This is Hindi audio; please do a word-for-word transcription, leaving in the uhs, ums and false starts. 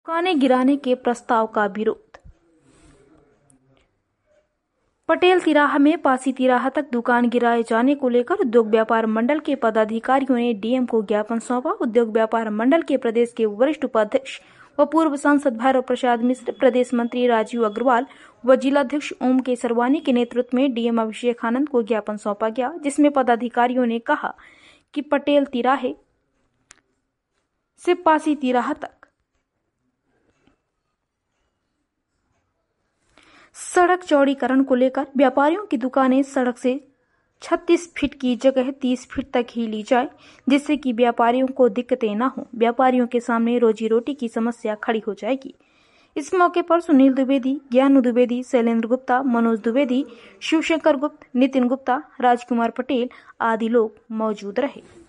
दुकानें गिराने के प्रस्ताव का विरोध। पटेल तिराहा में पासी तिराहा तक दुकान गिराए जाने को लेकर उद्योग व्यापार मंडल के पदाधिकारियों ने डीएम को ज्ञापन सौंपा। उद्योग व्यापार मंडल के प्रदेश के वरिष्ठ उपाध्यक्ष व पूर्व सांसद भैरव प्रसाद मिश्र, प्रदेश मंत्री राजीव अग्रवाल व जिलाध्यक्ष ओम केसरवानी के नेतृत्व में डीएम अभिषेक आनंद को ज्ञापन सौंपा गया, जिसमें पदाधिकारियों ने कहा कि पटेल तिराहे से पासी तिराहा तक सड़क चौड़ीकरण को लेकर व्यापारियों की दुकानें सड़क से छत्तीस फीट की जगह तीस फीट तक ही ली जाए, जिससे कि व्यापारियों को दिक्कतें न हो। व्यापारियों के सामने रोजी रोटी की समस्या खड़ी हो जाएगी। इस मौके पर सुनील द्विवेदी, ज्ञानू द्विवेदी, शैलेंद्र गुप्ता, मनोज द्विवेदी, शिवशंकर गुप्ता, नितिन गुप्ता, राजकुमार पटेल आदि लोग मौजूद रहे।